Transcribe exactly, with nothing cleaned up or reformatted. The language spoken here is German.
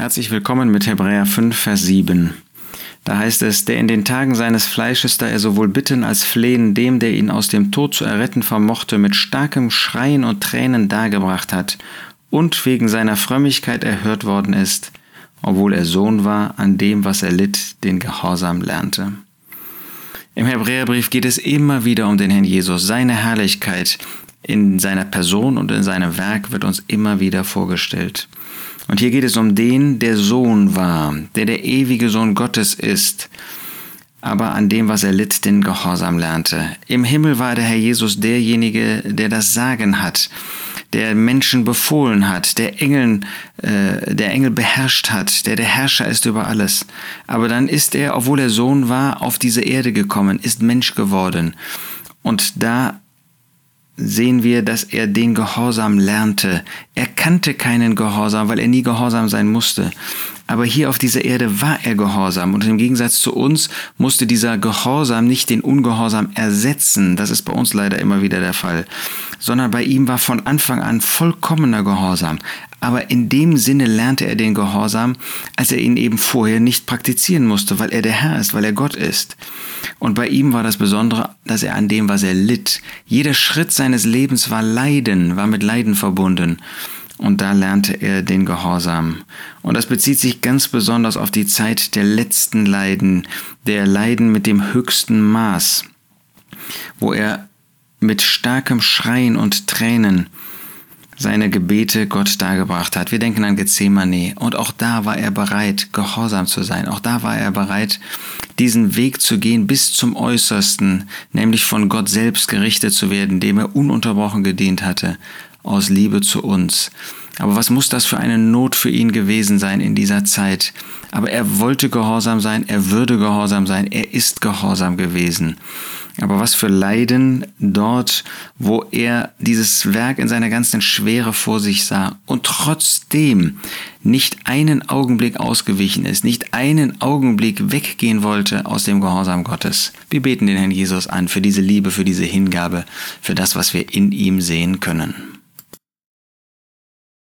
Herzlich willkommen mit Hebräer fünf, Vers sieben. Da heißt es, der in den Tagen seines Fleisches, da er sowohl bitten als flehen, dem, der ihn aus dem Tod zu erretten vermochte, mit starkem Schreien und Tränen dargebracht hat und wegen seiner Frömmigkeit erhört worden ist, obwohl er Sohn war, an dem, was er litt, den Gehorsam lernte. Im Hebräerbrief geht es immer wieder um den Herrn Jesus. Seine Herrlichkeit in seiner Person und in seinem Werk wird uns immer wieder vorgestellt. Und hier geht es um den, der Sohn war, der der ewige Sohn Gottes ist, aber an dem, was er litt, den Gehorsam lernte. Im Himmel war der Herr Jesus derjenige, der das Sagen hat, der Menschen befohlen hat, der Engeln, äh, der Engel beherrscht hat, der der Herrscher ist über alles. Aber dann ist er, obwohl er Sohn war, auf diese Erde gekommen, ist Mensch geworden. Und da sehen wir, dass er den Gehorsam lernte. Er kannte keinen Gehorsam, weil er nie gehorsam sein musste. Aber hier auf dieser Erde war er gehorsam. Und im Gegensatz zu uns musste dieser Gehorsam nicht den Ungehorsam ersetzen. Das ist bei uns leider immer wieder der Fall. Sondern bei ihm war von Anfang an vollkommener Gehorsam. Aber in dem Sinne lernte er den Gehorsam, als er ihn eben vorher nicht praktizieren musste, weil er der Herr ist, weil er Gott ist. Und bei ihm war das Besondere, dass er an dem, was er litt. Jeder Schritt seines Lebens war Leiden, war mit Leiden verbunden. Und da lernte er den Gehorsam. Und das bezieht sich ganz besonders auf die Zeit der letzten Leiden, der Leiden mit dem höchsten Maß, wo er mit starkem Schreien und Tränen seine Gebete Gott dargebracht hat. Wir denken an Gethsemane. Und auch da war er bereit, gehorsam zu sein. Auch da war er bereit, diesen Weg zu gehen bis zum Äußersten, nämlich von Gott selbst gerichtet zu werden, dem er ununterbrochen gedient hatte, aus Liebe zu uns. Aber was muss das für eine Not für ihn gewesen sein in dieser Zeit? Aber er wollte gehorsam sein, er würde gehorsam sein, er ist gehorsam gewesen. Aber was für Leiden dort, wo er dieses Werk in seiner ganzen Schwere vor sich sah und trotzdem nicht einen Augenblick ausgewichen ist, nicht einen Augenblick weggehen wollte aus dem Gehorsam Gottes. Wir beten den Herrn Jesus an für diese Liebe, für diese Hingabe, für das, was wir in ihm sehen können.